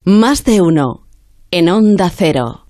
Más de uno en Onda Cero.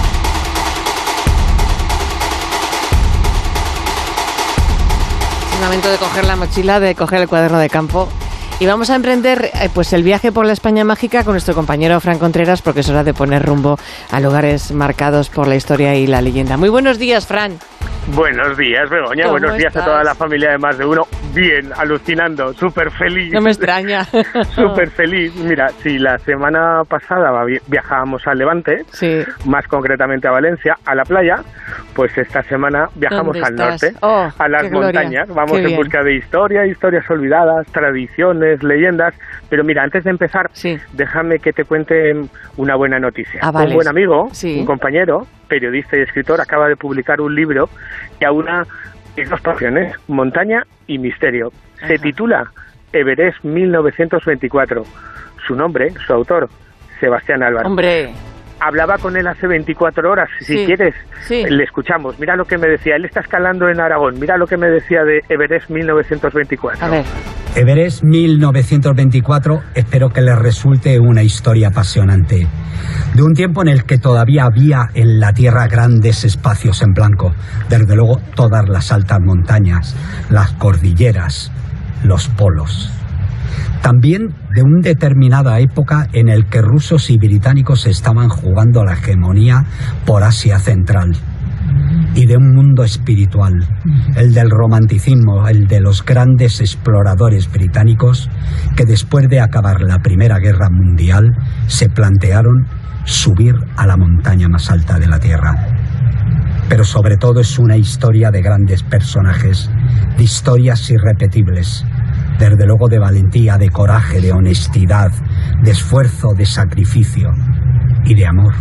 Es el momento de coger la mochila, de coger el cuaderno de campo. Y vamos a emprender pues el viaje por la España mágica con nuestro compañero Fran Contreras, porque es hora de poner rumbo a lugares marcados por la historia y la leyenda. Muy buenos días, Fran. Buenos días, Begoña. Buenos días a toda la familia de Más de Uno. Bien, alucinando, súper feliz. No me extraña. Súper feliz. Mira, si la semana pasada viajábamos al Levante, sí, más concretamente a Valencia, a la playa, pues esta semana viajamos al norte, a las montañas. Vamos en busca de historias olvidadas, tradiciones, leyendas. Pero mira, antes de empezar, déjame que te cuente una buena noticia. Un buen amigo, un compañero, periodista y escritor, acaba de publicar un libro que aúna dos pasiones, montaña y misterio. Se titula Everest 1924. Su nombre, su autor, Sebastián Álvaro. ¡Hombre! Hablaba con él hace 24 horas. Si quieres, le escuchamos. Mira lo que me decía. Él está escalando en Aragón. Mira lo que me decía de Everest 1924. A ver. Everest 1924, espero que les resulte una historia apasionante. De un tiempo en el que todavía había en la Tierra grandes espacios en blanco. Desde luego, todas las altas montañas, las cordilleras, los polos. También de una determinada época en el que rusos y británicos estaban jugando la hegemonía por Asia Central. Y de un mundo espiritual, el del romanticismo, el de los grandes exploradores británicos que después de acabar la Primera Guerra Mundial se plantearon subir a la montaña más alta de la Tierra. Pero sobre todo es una historia de grandes personajes, de historias irrepetibles, desde luego de valentía, de coraje, de honestidad, de esfuerzo, de sacrificio y de amor.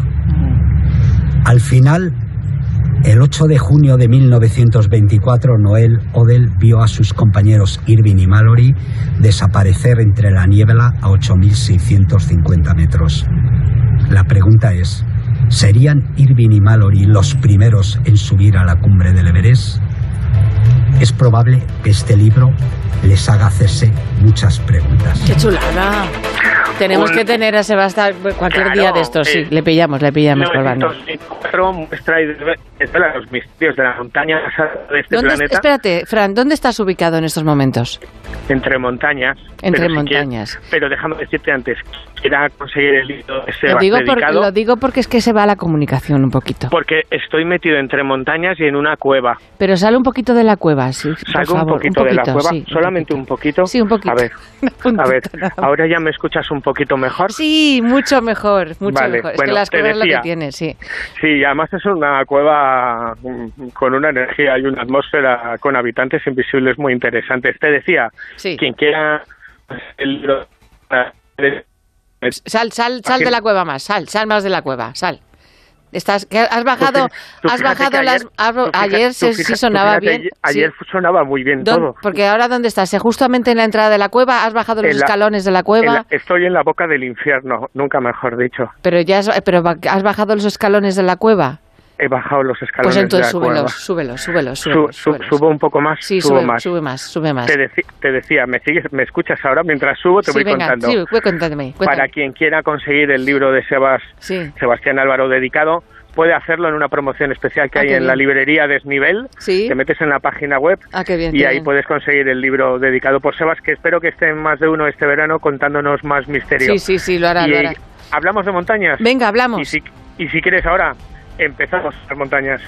Al final, el 8 de junio de 1924, Noel Odell vio a sus compañeros Irving y Mallory desaparecer entre la niebla a 8.650 metros. La pregunta es, ¿serían Irving y Mallory los primeros en subir a la cumbre del Everest? Es probable que este libro les haga hacerse muchas preguntas. ¡Qué chulada! Tenemos que tener a Sebastián cualquier día de estos, sí, le pillamos por banda. Muestra y desvela los misterios de la montaña de este planeta. Espérate, Fran, ¿dónde estás ubicado en estos momentos? Entre montañas. Entre montañas. Pero déjame decirte antes, quiera conseguir el libro de Sebastián dedicado. Lo digo porque es que se va la comunicación un poquito. Porque estoy metido entre montañas y en una cueva. Pero sale un poquito de la cueva, sí. Salgo un poquito de la cueva, sí, solamente un poquito. Sí, un poquito. A ver, ¿ahora ya me escuchas un poquito mejor? Sí, mucho mejor, mejor. Es que las cuevas es lo que tiene, sí. Sí, además es una cueva con una energía y una atmósfera con habitantes invisibles muy interesantes. Te decía, quien quiera el libro... Sal de la cueva más, sal más de la cueva, sal. Has bajado ayer sí sonaba bien. Ayer sonaba muy bien todo. Porque ahora ¿dónde estás? ¿Justamente en la entrada de la cueva? ¿Has bajado los escalones de la cueva? Estoy en la boca del infierno, nunca mejor dicho. Pero ¿has bajado los escalones de la cueva? He bajado los escalones. Pues entonces de la cueva. súbelos. Subo un poco más. Sí, sube más. Sube más. Te decía, ¿me escuchas ahora? Mientras subo te voy contando. Sí, cuéntame. Para quien quiera conseguir el libro de Sebastián Álvaro dedicado, puede hacerlo en una promoción especial que hay en la librería Desnivel. ¿Sí? Te metes en la página web y ahí puedes conseguir el libro dedicado por Sebas, que espero que esté en Más de Uno este verano contándonos más misterio. Sí, lo hará. ¿Hablamos de montañas? Venga, hablamos. Y si quieres ahora, empezamos las montañas.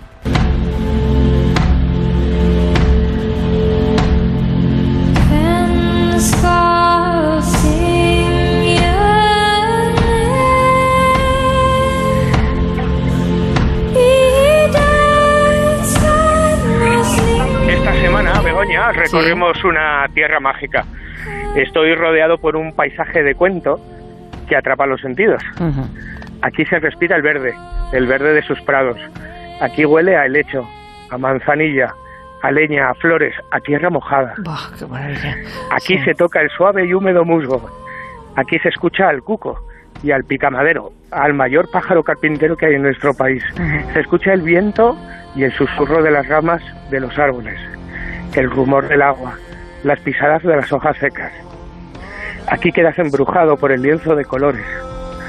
Esta semana, Begoña, recorremos una tierra mágica. Estoy rodeado por un paisaje de cuento que atrapa los sentidos. Uh-huh. Aquí se respira el verde de sus prados. Aquí huele a helecho, a manzanilla, a leña, a flores, a tierra mojada. ¡Qué maravilla! Aquí se toca el suave y húmedo musgo. Aquí se escucha al cuco y al picamadero, al mayor pájaro carpintero que hay en nuestro país. Uh-huh. Se escucha el viento y el susurro de las ramas de los árboles, el rumor del agua, las pisadas de las hojas secas. Aquí quedas embrujado por el lienzo de colores,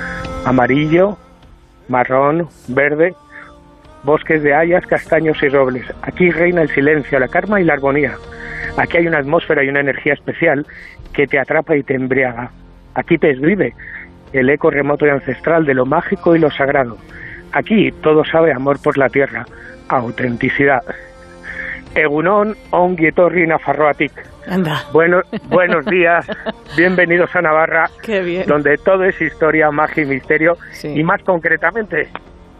amarillo, marrón, verde, bosques de hayas, castaños y robles. Aquí reina el silencio, la calma y la armonía. Aquí hay una atmósfera y una energía especial que te atrapa y te embriaga. Aquí te desvive el eco remoto y ancestral de lo mágico y lo sagrado. Aquí todo sabe amor por la tierra, autenticidad. Egunon ongi etorri Nafarroatik. Anda. Buenos días, bienvenidos a Navarra, donde todo es historia, magia y misterio, y más concretamente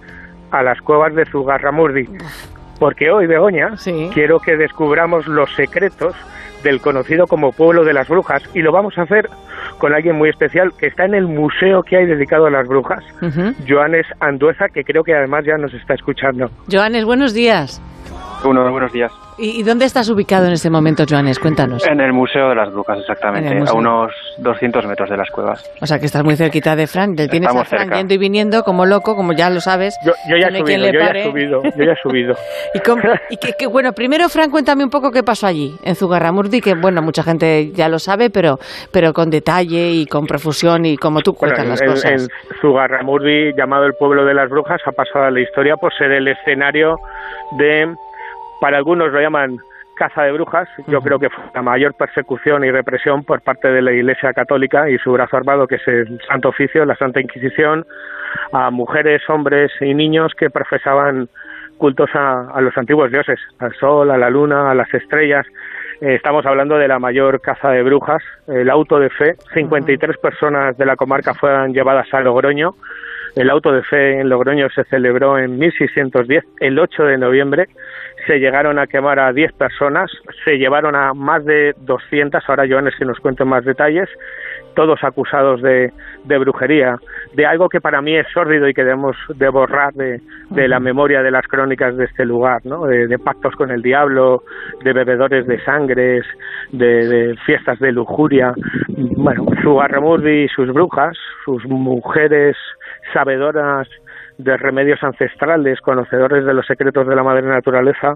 a las cuevas de Zugarramurdi. Porque hoy, Begoña, quiero que descubramos los secretos del conocido como Pueblo de las Brujas, y lo vamos a hacer con alguien muy especial que está en el museo que hay dedicado a las brujas, Joanes Andueza, que creo que además ya nos está escuchando. Joanes, buenos días. Buenos días. ¿Y dónde estás ubicado en este momento, Joanes? Cuéntanos. En el Museo de las Brujas, exactamente, a unos 200 metros de las cuevas. O sea, que estás muy cerquita de Fran. Tienes Estamos a Fran cerca. Yendo y viniendo como loco, como ya lo sabes. Yo ya he subido. Bueno, primero, Fran, cuéntame un poco qué pasó allí, en Zugarramurdi, que bueno, mucha gente ya lo sabe, pero con detalle y con profusión y como tú cuentas las cosas. En Zugarramurdi, llamado el Pueblo de las Brujas, ha pasado a la historia por ser el escenario de... Para algunos lo llaman caza de brujas. Yo creo que fue la mayor persecución y represión por parte de la Iglesia Católica y su brazo armado, que es el Santo Oficio, la Santa Inquisición, a mujeres, hombres y niños que profesaban cultos a los antiguos dioses, al sol, a la luna, a las estrellas. Estamos hablando de la mayor caza de brujas, el auto de fe. 53 personas de la comarca fueron llevadas a Logroño. El auto de fe en Logroño se celebró en 1610, el 8 de noviembre. Se llegaron a quemar a 10 personas, se llevaron a más de 200, ahora Joanes que nos cuente más detalles, todos acusados de brujería, de algo que para mí es sórdido y que debemos de borrar de la memoria de las crónicas de este lugar, ¿no? De pactos con el diablo, de bebedores de sangres, de fiestas de lujuria. Bueno, Zugarramurdi y sus brujas, sus mujeres sabedoras de remedios ancestrales, conocedores de los secretos de la madre naturaleza,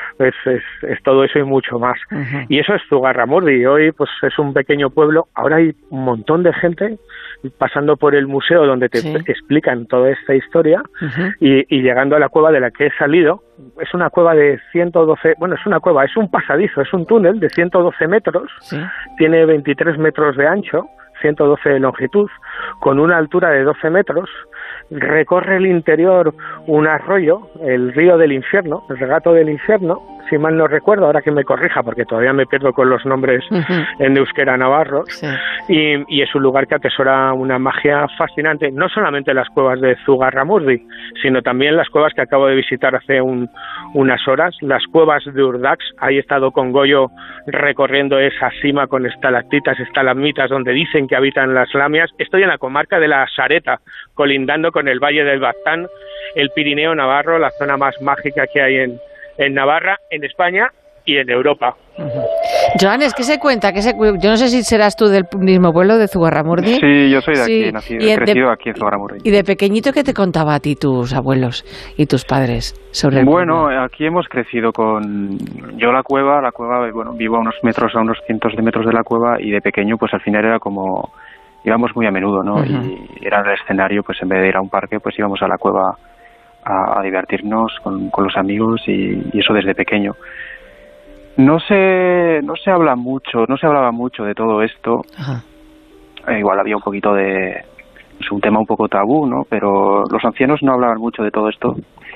es todo eso y mucho más. Y eso es Zugarramurdi. Hoy pues es un pequeño pueblo. Ahora hay un montón de gente pasando por el museo donde te explican toda esta historia y llegando a la cueva de la que he salido. Es una cueva de 112, bueno, es una cueva, es un pasadizo, es un túnel de 112 metros, tiene 23 metros de ancho, 112 de longitud, con una altura de 12 metros, recorre el interior un arroyo, el río del infierno, el regato del infierno, si mal no recuerdo, ahora que me corrija, porque todavía me pierdo con los nombres en euskera navarros, y es un lugar que atesora una magia fascinante, no solamente las cuevas de Zugarramurdi, sino también las cuevas que acabo de visitar hace unas horas, las cuevas de Urdax. Ahí he estado con Goyo recorriendo esa cima con estalactitas, estalagmitas, donde dicen que habitan las lamias. Estoy en la comarca de la Sareta, colindando con el Valle del Baztán, el Pirineo Navarro, la zona más mágica que hay en Navarra, en España y en Europa. Joanes, ¿qué se cuenta? Yo no sé si serás tú del mismo pueblo de Zugarramurdi. Sí, yo soy de aquí, nacido y crecido aquí en Zugarramurdi. ¿Y de pequeñito qué te contaba a ti tus abuelos y tus padres sobre el pueblo? Bueno, aquí hemos crecido con... Yo la cueva, bueno, vivo a unos cientos de metros de la cueva, y de pequeño pues al final era como... íbamos muy a menudo, ¿no? Y era el escenario, pues en vez de ir a un parque, pues íbamos a la cueva a divertirnos con los amigos, y eso desde pequeño. No se hablaba mucho de todo esto. Igual había un poquito es un tema un poco tabú, ¿no? Pero los ancianos no hablaban mucho de todo esto,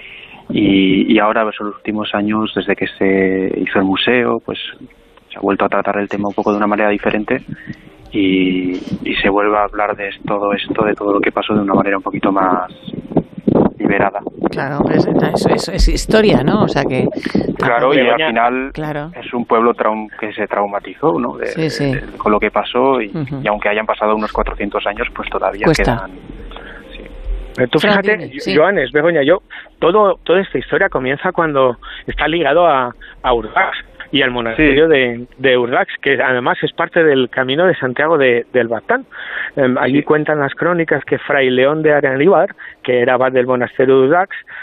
y ahora pues, en los últimos años, desde que se hizo el museo, pues se ha vuelto a tratar el tema un poco de una manera diferente, y se vuelve a hablar de todo esto, de todo lo que pasó, de una manera un poquito más liberada. Claro, eso es historia, ¿no? O sea que... Claro, y al final es un pueblo que se traumatizó, ¿no? Con lo que pasó, y aunque hayan pasado unos 400 años, pues todavía quedan... Tú fíjate, Joanes, Begoña, toda esta historia comienza cuando está ligado a Urdax y al monasterio de Urdax, que además es parte del camino de Santiago del Baztán. Allí cuentan las crónicas que Fray León de Aranlíbar, que era abad del monasterio de Urdax,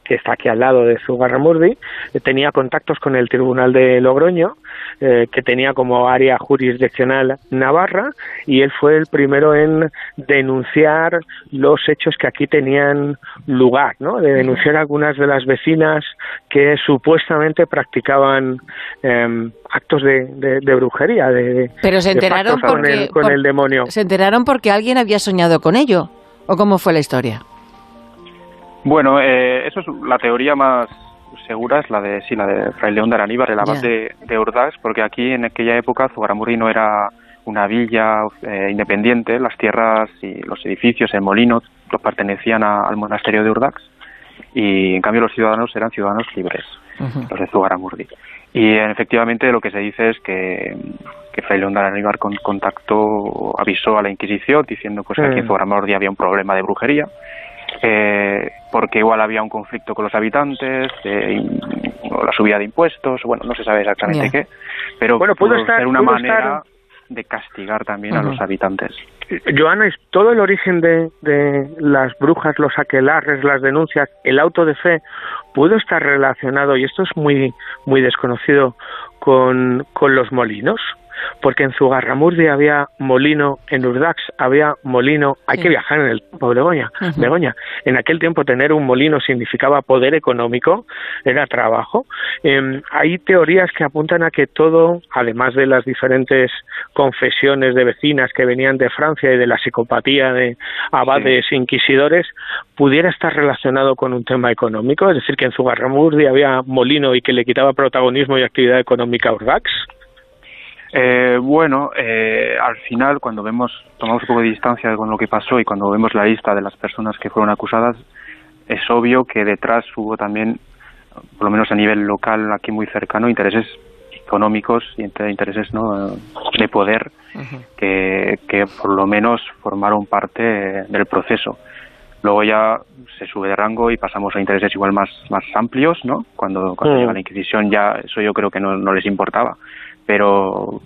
que está aquí al lado de Zugarramurdi, tenía contactos con el Tribunal de Logroño, que tenía como área jurisdiccional Navarra, y él fue el primero en denunciar los hechos que aquí tenían lugar, ¿no? De denunciar a algunas de las vecinas que supuestamente practicaban actos de brujería, pero se enteraron con el demonio. ¿Se enteraron porque alguien había soñado con ello? ¿O cómo fue la historia? Bueno, eso es la teoría más segura, es la de Fray León de Araníbar, el abad de Urdax, porque aquí en aquella época Zugarramurdi no era una villa independiente, las tierras y los edificios, el molino, pertenecían al monasterio de Urdax, y en cambio los ciudadanos eran ciudadanos libres, los de Zugarramurdi. Y efectivamente lo que se dice es que Fray León de Araníbar avisó a la Inquisición diciendo pues que aquí en Zugarramurdi había un problema de brujería, porque igual había un conflicto con los habitantes, o la subida de impuestos, bueno, no se sabe exactamente qué, pero pudo ser una manera de castigar también a los habitantes. Joana, todo el origen de las brujas, los aquelarres, las denuncias, el auto de fe, pudo estar relacionado, y esto es muy, muy desconocido, con los molinos. Porque en Zugarramurdi había molino, en Urdax había molino, hay que viajar en el tiempo, Begoña. En aquel tiempo tener un molino significaba poder económico, era trabajo. Hay teorías que apuntan a que todo, además de las diferentes confesiones de vecinas que venían de Francia y de la psicopatía de abades inquisidores, pudiera estar relacionado con un tema económico, es decir, que en Zugarramurdi había molino y que le quitaba protagonismo y actividad económica a Urdax. Al final, cuando tomamos un poco de distancia con lo que pasó y cuando vemos la lista de las personas que fueron acusadas, es obvio que detrás hubo también, por lo menos a nivel local, aquí muy cercano, intereses económicos y intereses de poder que por lo menos formaron parte del proceso. Luego ya se sube de rango y pasamos a intereses igual más amplios, ¿no? Cuando llega la Inquisición ya eso yo creo que no les importaba. Pero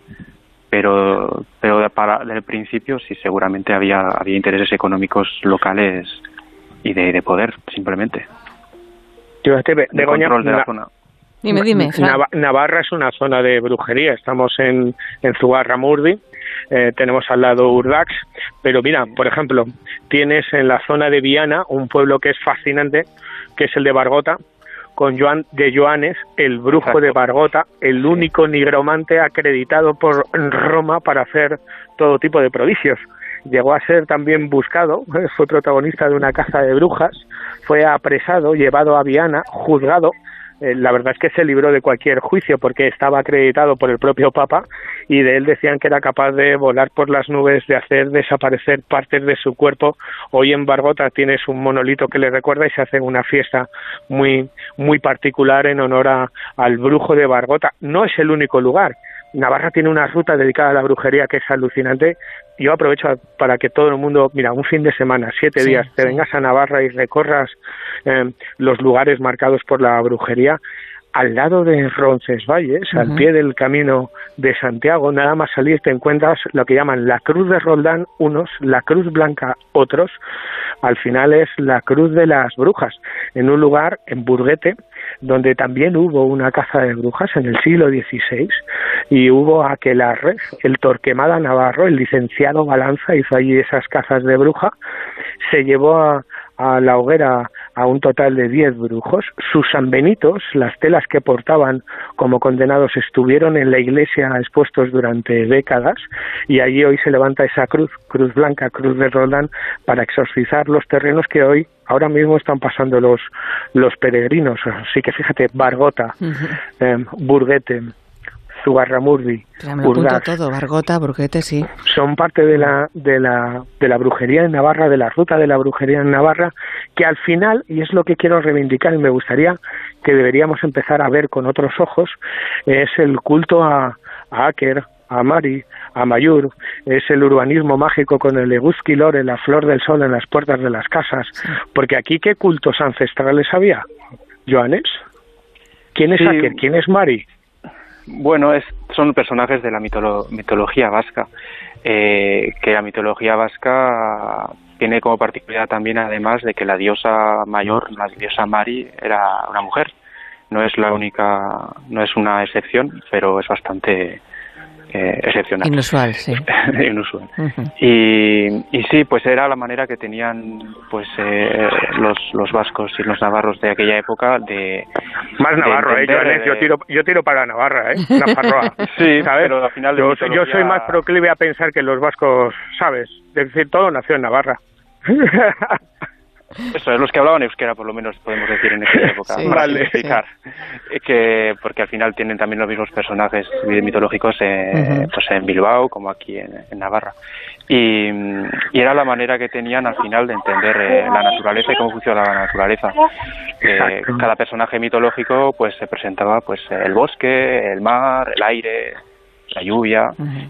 desde el principio sí seguramente había intereses económicos locales y de poder, simplemente. De control de la zona. Dime, Navarra es una zona de brujería. Estamos en Zugarramurdi, tenemos al lado Urdax, pero mira, por ejemplo, tienes en la zona de Viana un pueblo que es fascinante, que es el de Bargota, con Joan de Joanes, el brujo de Bargota, el único nigromante acreditado por Roma para hacer todo tipo de prodigios. Llegó a ser también buscado, fue protagonista de una caza de brujas, fue apresado, llevado a Viana, juzgado. La verdad es que se libró de cualquier juicio porque estaba acreditado por el propio Papa y de él decían que era capaz de volar por las nubes, de hacer desaparecer partes de su cuerpo. Hoy en Bargota tienes un monolito que le recuerda y se hace una fiesta muy, muy particular en honor al brujo de Bargota. No es el único lugar. Navarra tiene una ruta dedicada a la brujería que es alucinante. Yo aprovecho para que todo el mundo, mira, un fin de semana, 7 días, te vengas a Navarra y recorras los lugares marcados por la brujería. Al lado de Roncesvalles, al pie del camino de Santiago, nada más salir te encuentras lo que llaman la Cruz de Roldán unos, la Cruz Blanca otros. Al final es la Cruz de las Brujas, en un lugar, en Burguete, donde también hubo una caza de brujas en el siglo XVI y hubo aquelarres. El Torquemada Navarro, el licenciado Balanza, hizo allí esas cazas de bruja, se llevó a la hoguera a un total de 10 brujos. Sus sanbenitos, las telas que portaban como condenados, estuvieron en la iglesia expuestos durante décadas y allí hoy se levanta esa cruz blanca, Cruz de Roldán, para exorcizar los terrenos que ahora mismo están pasando los peregrinos. Así que fíjate, Bargota, Burguete, Zugarramurdi, Urdax, todo, Bargota, Burguete, sí. Son parte de la brujería en Navarra, de la ruta de la brujería en Navarra, que al final, y es lo que quiero reivindicar y me gustaría que deberíamos empezar a ver con otros ojos, es el culto a Aker, a Mari, a Mayur, es el urbanismo mágico con el Eguzki Lore, la flor del sol en las puertas de las casas, porque aquí ¿qué cultos ancestrales había? ¿Joanes? ¿Quién es Aker? ¿Quién es Mari? Bueno, son personajes de la mitología vasca, que la mitología vasca tiene como particularidad también, además, de que la diosa mayor, la diosa Mari, era una mujer. No es la única, no es una excepción, pero es bastante excepcional. Inusual, sí. Inusual. Y sí, pues era la manera que tenían pues los vascos y los navarros de aquella época de... Más navarro, Joanes, yo tiro para Navarra, Nafarroa. Sí, ¿sabes? Pero al final yo soy más proclive a pensar que los vascos, ¿sabes? Es decir, todo nació en Navarra. Eso es, los que hablaban euskera, por lo menos podemos decir en aquella época, sí, para vale. explicar porque al final tienen también los mismos personajes mitológicos pues en Bilbao como aquí en Navarra, y era la manera que tenían al final de entender la naturaleza y cómo funciona la naturaleza. Cada personaje mitológico pues se presentaba pues el bosque, el mar, el aire, la lluvia,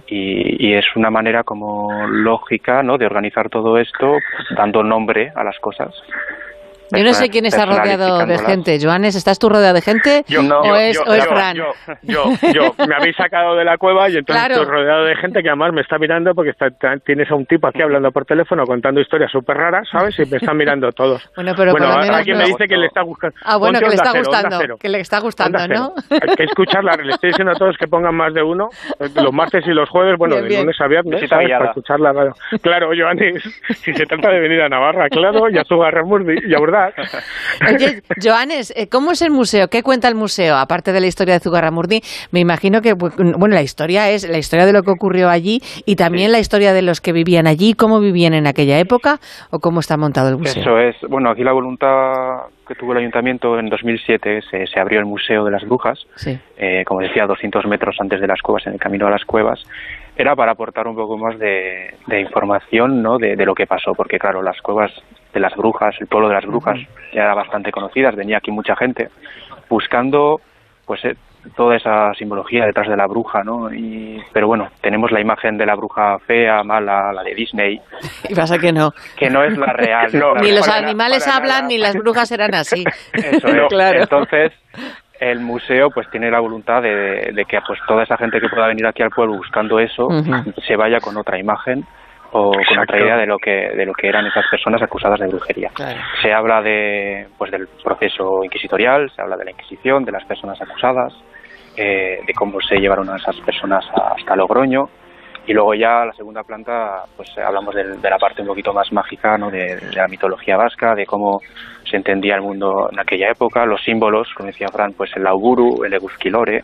y es una manera como lógica, ¿no?, de organizar todo esto, dando nombre a las cosas. Yo no sé quién está rodeado de gente. Joanes, ¿estás tú rodeado de gente o es Fran? Yo. Me habéis sacado de la cueva y entonces estoy rodeado de gente que además me está mirando porque tienes a un tipo aquí hablando por teléfono contando historias súper raras, ¿sabes? Y me están mirando todos. Bueno, pero por lo menos alguien me dice que le está gustando. Ah, bueno, que le está gustando. Que le está gustando, ¿no? Hay que escucharla. Le estoy diciendo a todos que pongan más de uno, los martes y los jueves, bueno, de lunes a viernes, ¿sabes? Para escuchar la radio. Claro, Joanes, si se trata de venir a Navarra, claro, y a Zugarramurdi, y a verdad. Oye, Joanes, ¿cómo es el museo? ¿Qué cuenta el museo? Aparte de la historia de Zugarramurdi, me imagino que, bueno, la historia es la historia de lo que ocurrió allí y también la historia de los que vivían allí, cómo vivían en aquella época o cómo está montado el museo. Eso es. Bueno, aquí la voluntad que tuvo el ayuntamiento en 2007 se abrió el Museo de las Brujas, sí. Como decía, 200 metros antes de las cuevas, en el camino a las cuevas. Era para aportar un poco más de información, ¿no?, de lo que pasó, porque claro, las cuevas de las brujas, el pueblo de las brujas, ya era bastante conocidas, venía aquí mucha gente buscando pues toda esa simbología detrás de la bruja, ¿no? Pero bueno, tenemos la imagen de la bruja fea, mala, la de Disney. Y pasa que no. Que no es la real. No, ni los animales hablan, ni las brujas eran así. Eso es. Claro. Entonces, el museo pues tiene la voluntad de que pues toda esa gente que pueda venir aquí al pueblo buscando eso se vaya con otra imagen o con otra idea de lo que eran esas personas acusadas de brujería. Claro. Se habla del proceso inquisitorial, se habla de la Inquisición, de las personas acusadas, de cómo se llevaron a esas personas hasta Logroño, y luego ya la segunda planta pues hablamos de la parte un poquito más mágica, ¿no?, de la mitología vasca, de cómo se entendía el mundo en aquella época, los símbolos, como decía Fran, pues el auguru, el egusquilore,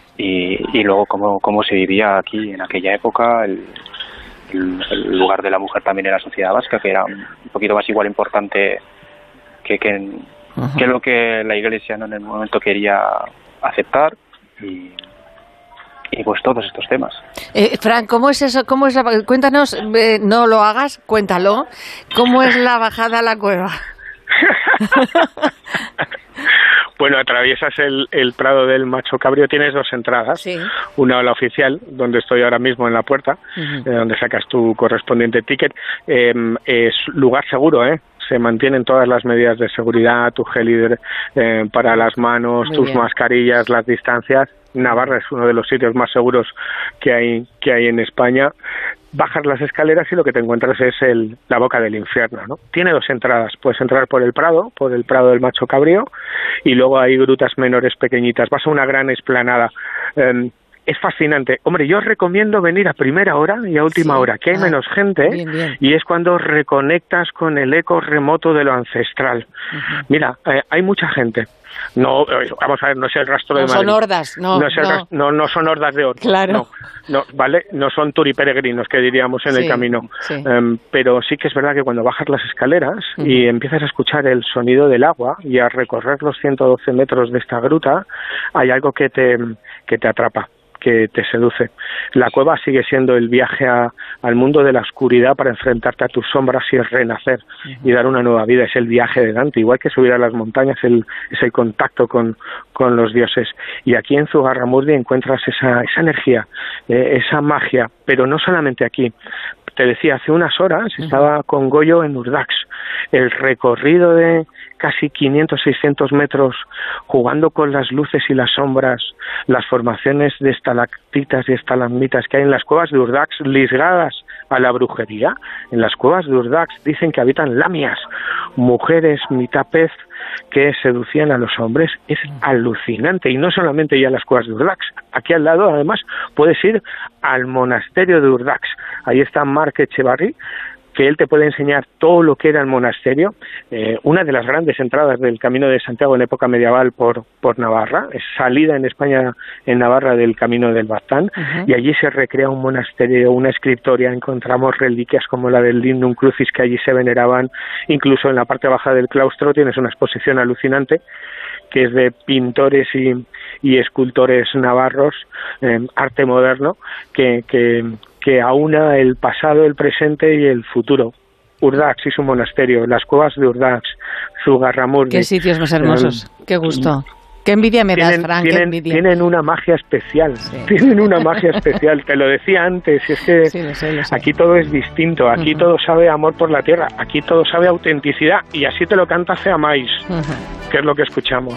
y luego cómo se vivía aquí en aquella época, el lugar de la mujer también en la sociedad vasca, que era un poquito más igual importante que lo que la Iglesia, ¿no?, en el momento quería aceptar, y pues todos estos temas. Fran, ¿cómo es eso? Cuéntanos, no lo hagas, cuéntalo. ¿Cómo es la bajada a la cueva? Bueno, atraviesas el Prado del Macho Cabrío, tienes dos entradas, sí. Una la oficial, donde estoy ahora mismo en la puerta, donde sacas tu correspondiente ticket, es lugar seguro, se mantienen todas las medidas de seguridad, tu gel para las manos, tus mascarillas, las distancias. Navarra es uno de los sitios más seguros que hay en España. Bajas las escaleras y lo que te encuentras es la boca del infierno, ¿no? Tiene dos entradas, puedes entrar por el Prado del Macho Cabrío, y luego hay grutas menores pequeñitas, vas a una gran explanada. Es fascinante. Hombre, yo os recomiendo venir a primera hora y a última hora, que hay menos gente, bien. Y es cuando reconectas con el eco remoto de lo ancestral. Mira, hay mucha gente. No, vamos a ver, no es el rastro de Madrid. No son hordas, no son hordas de hordas. Claro. No, ¿vale? No son turiperegrinos, que diríamos en el camino. Sí. Pero sí que es verdad que cuando bajas las escaleras y empiezas a escuchar el sonido del agua y a recorrer los 112 metros de esta gruta, hay algo que te atrapa, que te seduce. La cueva sigue siendo el viaje al mundo de la oscuridad para enfrentarte a tus sombras y renacer y dar una nueva vida. Es el viaje de Dante, igual que subir a las montañas, es el contacto con los dioses. Y aquí en Zugarramurdi encuentras esa energía, esa magia, pero no solamente aquí. Te decía, hace unas horas estaba con Goyo en Urdax. El recorrido de casi 500-600 metros, jugando con las luces y las sombras, las formaciones de estalactitas y estalagmitas que hay en las cuevas de Urdax, ligadas a la brujería. En las cuevas de Urdax dicen que habitan lamias, mujeres mitad pez, que seducían a los hombres. Es alucinante, y no solamente ya las cuevas de Urdax. Aquí al lado, además, puedes ir al monasterio de Urdax. Ahí está Marc Echevarri, que él te puede enseñar todo lo que era el monasterio. Una de las grandes entradas del Camino de Santiago en época medieval por Navarra, es salida en España, en Navarra, del Camino del Baztán, y allí se recrea un monasterio, una escritoria, encontramos reliquias como la del Lignum Crucis que allí se veneraban, incluso en la parte baja del claustro tienes una exposición alucinante que es de pintores y escultores navarros, arte moderno, que aúna el pasado, el presente y el futuro. Urdax y su monasterio, las cuevas de Urdax, Zugarramurdi. Qué sitios más hermosos, qué gusto. Qué envidia me das, Frank, qué envidia. Tienen una magia especial, tienen una magia especial, te lo decía antes, es que sí, lo sé. Aquí todo es distinto, aquí todo sabe amor por la tierra, aquí todo sabe autenticidad, y así te lo canta Ceamais, que es lo que escuchamos.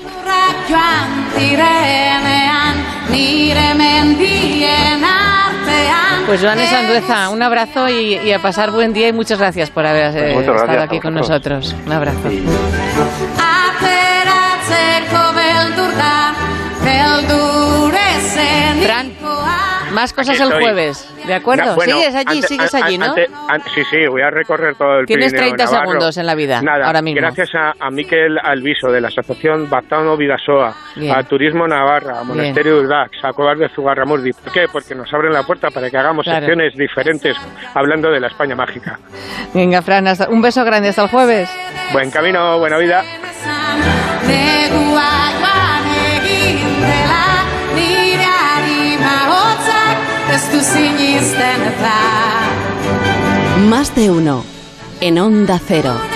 Pues Joanes Andueza, un abrazo y a pasar buen día, y muchas gracias por haber estado aquí con nosotros. Un abrazo. Fran, más cosas el jueves, ¿de acuerdo? Bueno, sigues allí, ¿no? Sí, voy a recorrer todo el Tienes Pirineo 30 Navarro. Segundos en la vida, Nada, ahora mismo. Gracias a Miquel Alviso, de la Asociación Baztano Vidasoa, a Turismo Navarra, a Monasterio de Urdax, a Cuevas de Zugarramurdi. ¿Por qué? Porque nos abren la puerta para que hagamos secciones diferentes hablando de la España mágica. Venga, Fran, un beso grande, hasta el jueves. Buen camino, buena vida. Más de uno en Onda Cero.